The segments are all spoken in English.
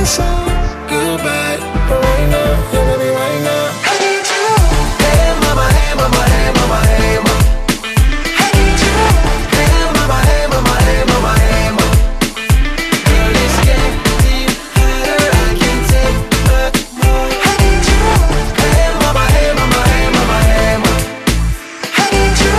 say goodbye, but right now, yeah, baby, right now, I need you. Hey mama, hey mama, hey mama, hey mama. I need you. Hey mama, hey mama, hey mama, hey mama. Girl, it's getting hotter, I can't take much more. I need you. Hey mama, hey mama, hey mama, hey mama. I need you.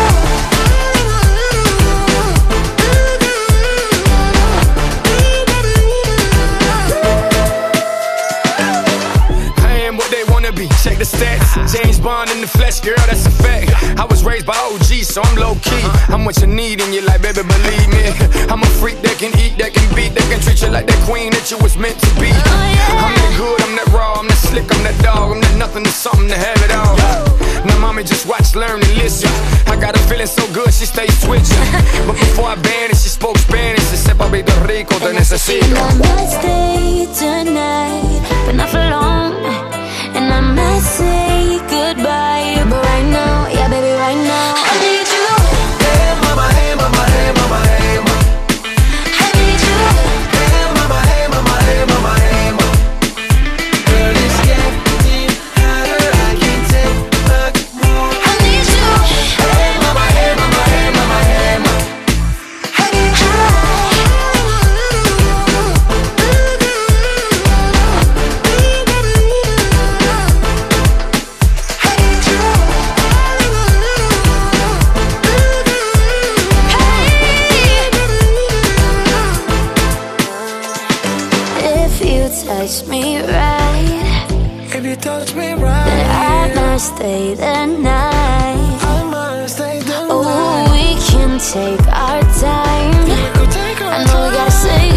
Check the stats, James Bond in the flesh, girl, that's a fact. I was raised by OG, so I'm low-key. I'm what you need in your life, baby, believe me. I'm a freak that can eat, that can beat, that can treat you like that queen that you was meant to be. I'm that good, I'm that raw, I'm that slick, I'm that dog, I'm that nothing to something to have it all. Now mommy just watch, learn, and listen. I got her feeling so good, she stays switching. But before I banished, she spoke Spanish. She said, Papito Rico, te necesito. I might stay tonight, but not for long. And I might say goodbye, but right now, yeah, baby, right now, I need you. Hey mama, hey mama, hey mama, hey mama. I need you. Hey mama, hey mama, hey mama, hey mama. Girl, it's getting hotter, I can't take much more. I need you. Hey mama, hey mama, hey mama, hey mama. I need you. If you touch me right, If you touch me right, then I might stay the night. I might stay the Oh, night. we can take our time. We could take our I know we gotta time. say